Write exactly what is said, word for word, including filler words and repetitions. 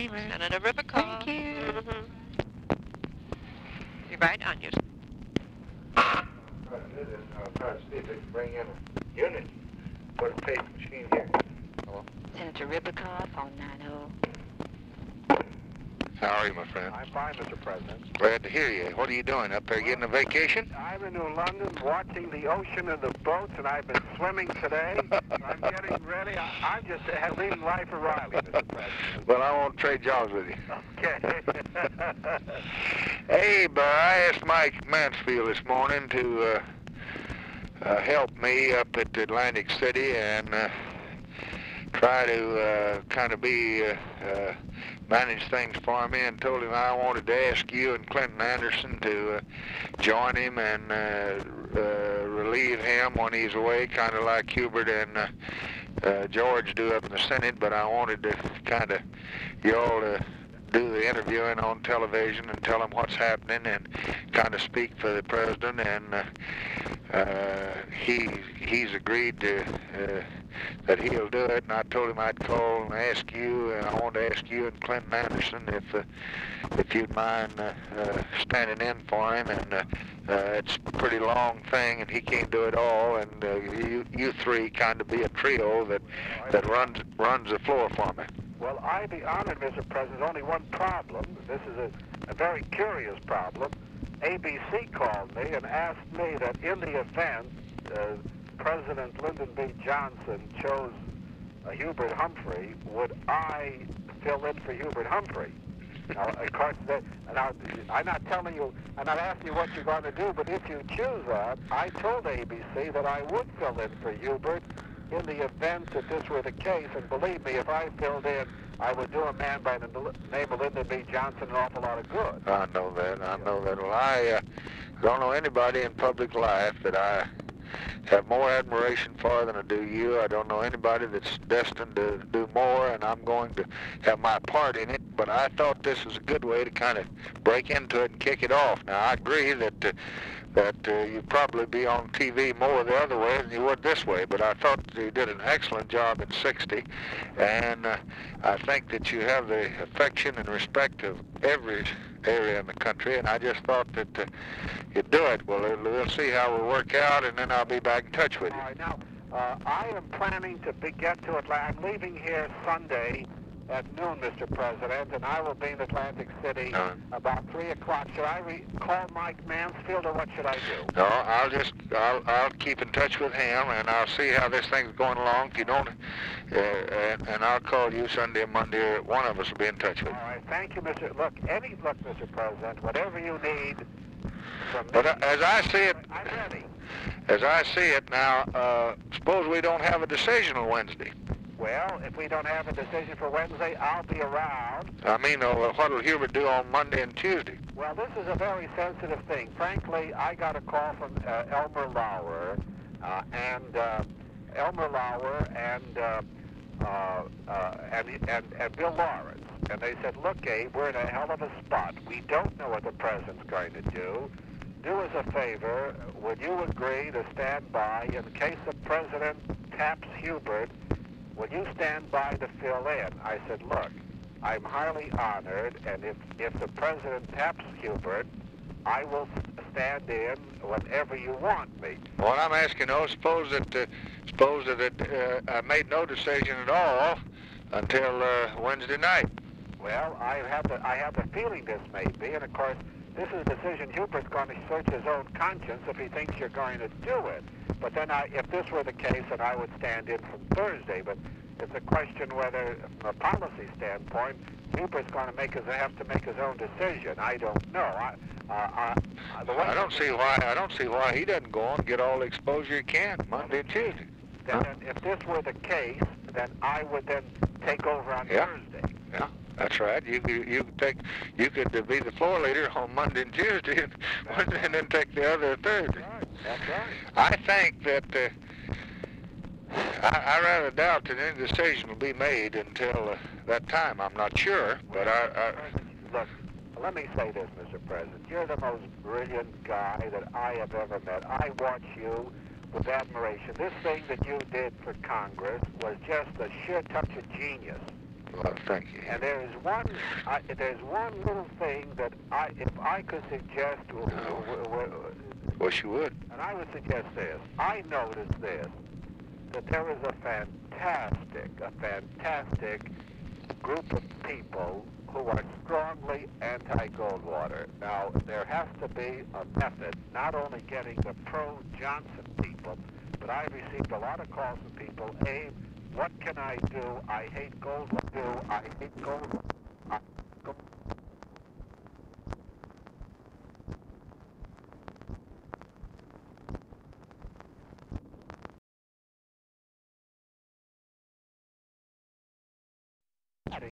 disclaimer. Senator Ribicoff. Thank you. Mm-hmm. You're right on your... I'll try to see if they can bring in a unit. Put a tape machine here. Hello? Senator Ribicoff on nine oh. How are you, my friend? I'm fine, Mister President. Glad to hear you. What are you doing? Up there getting a vacation? I'm in New London watching the ocean and the boats, and I've been swimming today. I'm getting ready. I, I'm just uh, leading life of Riley, Mister President. Well, I won't trade jobs with you. Okay. Hey, but I asked Mike Mansfield this morning to uh, uh, help me up at Atlantic City and uh, try to uh, kind of be... Uh, uh, manage things for me, and told him I wanted to ask you and Clinton Anderson to uh, join him and uh, uh, relieve him when he's away, kind of like Hubert and uh, uh, George do up in the Senate, but I wanted to kind of, y'all to do the interviewing on television and tell him what's happening and kind of speak for the president, and uh, uh, he he's agreed to uh, that he'll do it, and I told him I'd call and ask you, and I wanted to ask you and Clinton Anderson if uh, if you'd mind uh, uh, standing in for him, and uh, uh, it's a pretty long thing, and he can't do it all, and uh, you you three kind of be a trio that that runs runs the floor for me. Well, I'd be honored, Mister President. There's only one problem. This is a, a very curious problem. A B C called me and asked me that in the event uh, President Lyndon B. Johnson chose uh, Hubert Humphrey, would I fill in for Hubert Humphrey? Now, of course, that, now, I'm not telling you, I'm not asking you what you're going to do, but if you choose that, I told A B C that I would fill in for Hubert in the event that this were the case, and believe me, if I filled in, I would do a man by the name of Lyndon B. Johnson an awful lot of good. I know that, I know that. Well, I uh, don't know anybody in public life that I have more admiration for than I do you. I don't know anybody that's destined to do more, and I'm going to have my part in it, but I thought this was a good way to kind of break into it and kick it off. Now, I agree that uh, that uh, you'd probably be on T V more the other way than you would this way, but I thought you did an excellent job in sixty, and uh, I think that you have the affection and respect of every area in the country, and I just thought that uh, you'd do it. Well, we'll see how we work out, and then I'll be back in touch with you. All right, now, uh, I am planning to be, get to Atlanta. I'm leaving here Sunday at noon, Mister President, and I will be in Atlantic City Uh, about three o'clock. Should I re- call Mike Mansfield, or what should I do? No, I'll just, I'll, I'll keep in touch with him, and I'll see how this thing's going along. If you don't, uh, and, and I'll call you Sunday or Monday, or one of us will be in touch with All you. right, thank you, Mister Look, any look, Mister President, whatever you need from me. But uh, as I see it, I'm ready. as I see it now, uh, suppose we don't have a decision on Wednesday. Well, if we don't have a decision for Wednesday, I'll be around. I mean, uh, what will Hubert do on Monday and Tuesday? Well, this is a very sensitive thing. Frankly, I got a call from uh, Elmer Lauer, uh, and uh, Elmer Lauer and, uh, uh, uh, and and and Bill Lawrence, and they said, "Look, Abe, we're in a hell of a spot. We don't know what the president's going to do. Do us a favor. Would you agree to stand by in case the president taps Hubert? Will you stand by to fill in?" I said, "Look, I'm highly honored, and if, if the president taps Hubert, I will stand in whenever you want me." Well, I'm asking, oh, suppose that, uh, suppose that it, uh, I made no decision at all until uh, Wednesday night. Well, I have the I have the feeling this may be, and of course, this is a decision Hubert's going to search his own conscience if he thinks you're going to do it. But then, I, if this were the case, then I would stand in from Thursday. But it's a question whether, from a policy standpoint, Hubert's going to make his have to make his own decision. I don't know. I, uh, uh, the way I don't see why. I don't see why he doesn't go on and get all the exposure he can Monday and Tuesday. Then, Huh? if this were the case, then I would then take over on Yeah. Thursday. Yeah, that's right. You could, you could take, you could uh, be the floor leader on Monday and Tuesday, and, and then take the other Thursday. Right. That's right. I think that uh, I, I rather doubt that any decision will be made until uh, that time. I'm not sure, but I, I Look, let me say this, Mister President. You're the most brilliant guy that I have ever met. I watch you with admiration. This thing that you did for Congress was just a sheer touch of genius. Well, thank you. And there is one, I, there's one little thing that I, if I could suggest, w- No. w- w- Wish you would. and I would suggest this. I noticed this, that there is a fantastic, a fantastic group of people who are strongly anti-Goldwater. Now, there has to be a method, not only getting the pro-Johnson people, but I've received a lot of calls from people, Abe, what can I do? I hate Goldwater. I hate Goldwater. I hate Goldwater.